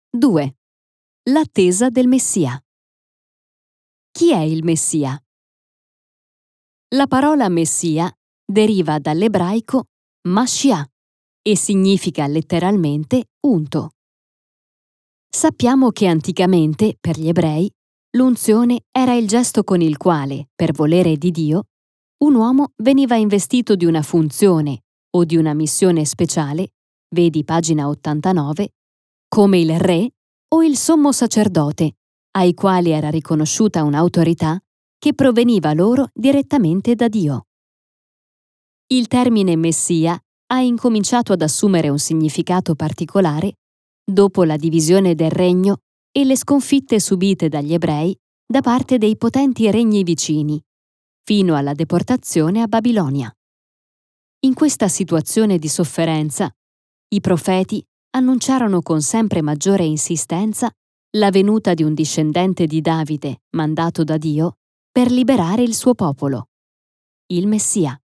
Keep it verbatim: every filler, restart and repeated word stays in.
due. L'attesa del Messia. Chi è il Messia? La parola Messia deriva dall'ebraico Mashiach e significa letteralmente unto. Sappiamo che anticamente, per gli ebrei, l'unzione era il gesto con il quale, per volere di Dio, un uomo veniva investito di una funzione o di una missione speciale, vedi pagina ottantanove, come il re o il sommo sacerdote, ai quali era riconosciuta un'autorità che proveniva loro direttamente da Dio. Il termine Messia ha incominciato ad assumere un significato particolare dopo la divisione del regno e le sconfitte subite dagli ebrei da parte dei potenti regni vicini, fino alla deportazione a Babilonia. In questa situazione di sofferenza, i profeti annunciarono con sempre maggiore insistenza la venuta di un discendente di Davide mandato da Dio per liberare il suo popolo, il Messia.